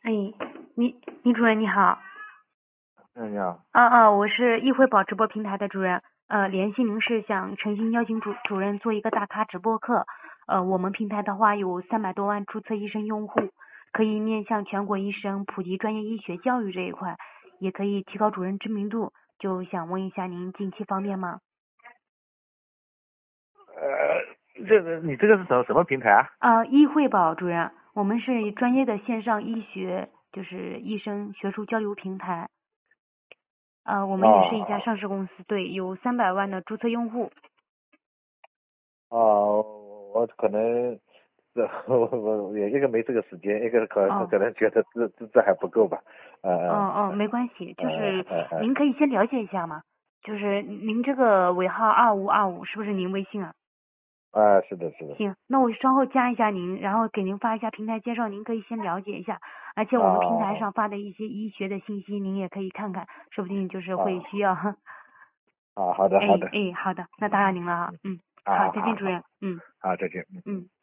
哎，李主任你好。 你好。 我是易惠宝直播平台的主任。联系您是想诚心邀请主任做一个大咖直播课。我们平台的话有300多万注册医生用户，可以面向全国医生普及专业医学教育这一块，也可以提高主任知名度。就想问一下您近期方便吗？ 你这个是什么平台啊？ 易惠宝主任，我们是专业的线上医学，就是医生学术交流平台。我们也是一家上市公司，对，有300万的注册用户。 我可能我一个没这个时间，一个可能觉得这还不够吧。 没关系，就是您可以先了解一下嘛。就是您这个尾号2525是不是您微信啊？ 是的。 行，那我稍后加一下您，然后给您发一下平台介绍，您可以先了解一下。而且我们平台上发的一些医学的信息，您也可以看看，说不定就是会需要。 好的。 好的，那打扰您了哈。好，再见主任。 好，再见。